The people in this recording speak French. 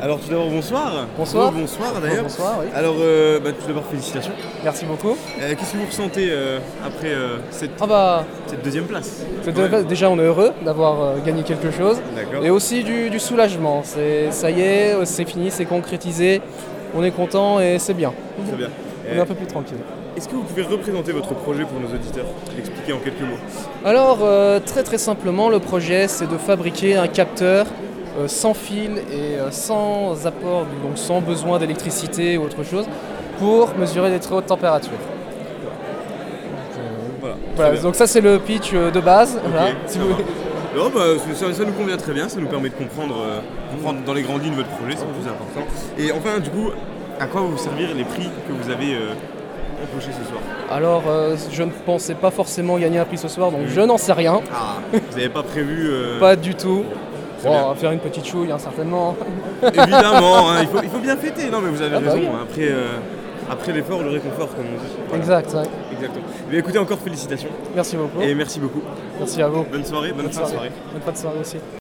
Alors tout d'abord bonsoir. Bonsoir. Bonsoir d'ailleurs. Bonsoir, oui. Alors tout d'abord félicitations. Merci beaucoup. Qu'est-ce que vous ressentez après cette deuxième place? Déjà, on est heureux d'avoir gagné quelque chose. D'accord. Et aussi du soulagement. Ça y est, c'est fini, c'est concrétisé. On est content et c'est bien. Très bien. On est un peu plus tranquille. Est-ce que vous pouvez représenter votre projet pour nos auditeurs? L'expliquer en quelques mots. Alors, très simplement, le projet, c'est de fabriquer un capteur sans fil et sans apport, donc sans besoin d'électricité ou autre chose, pour mesurer les très hautes températures. Voilà, donc ça c'est le pitch de base. Okay, voilà. Si vous... Non, ça nous convient très bien, ça nous permet de comprendre dans les grandes lignes votre projet, c'est le plus important. Et enfin, du coup, à quoi vont vous servir les prix que vous avez empochés ce soir? Alors, je ne pensais pas forcément gagner un prix ce soir, donc je n'en sais rien. Ah, vous n'avez pas prévu Pas du tout. Très Bon, bien. on va faire une petite chouille, hein, certainement. Évidemment, hein, il faut bien fêter. Non, mais vous avez raison. oui. Après l'effort, le réconfort, comme on dit. Voilà. Exact, ouais. Exactement. Mais écoutez, encore félicitations. Merci beaucoup. Et merci beaucoup. Merci à vous. Bonne soirée, bonne fin de soirée. Bonne fin de soirée aussi.